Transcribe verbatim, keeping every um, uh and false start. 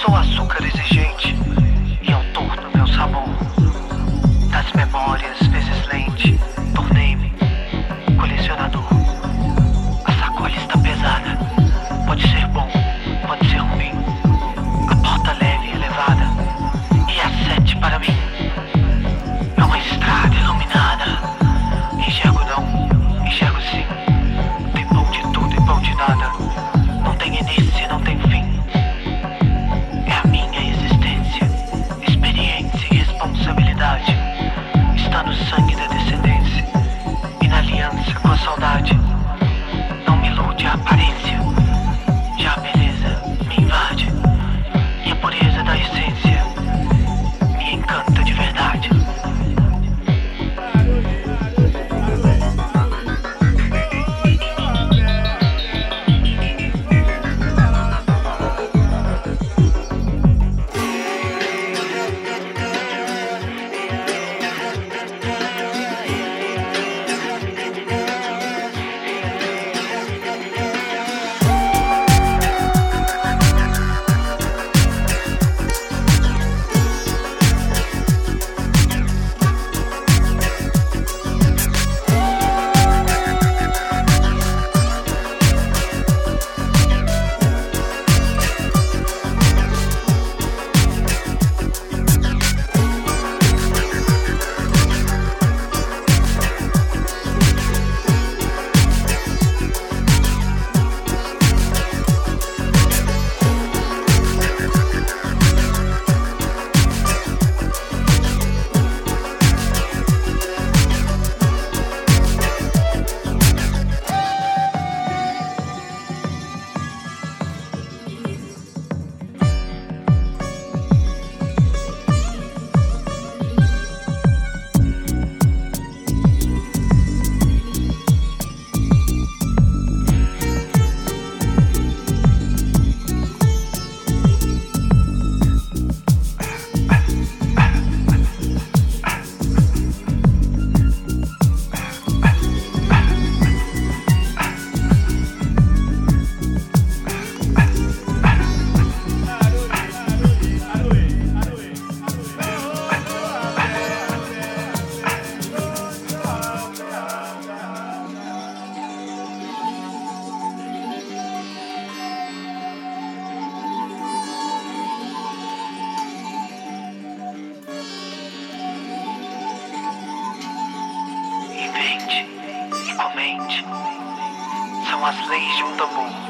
Sou açúcar exigente e eu torno meu sabor. Das memórias vezes lente, tornei-me colecionador. A sacola está pesada, pode ser bom, pode ser ruim. A porta leve e elevada, e a sete para mim é uma estrada iluminada. Enxergo não, enxergo sim. Tem pão de tudo e pão de nada. Não tem início, não tem fim. É a minha existência, experiência e responsabilidade. Está no sangue da descendência e na aliança com a saudade. Não me ilude a aparência, já a beleza me invade. E a pureza da essência me encanta de verdade. Invente e comente. São as leis de um tambor.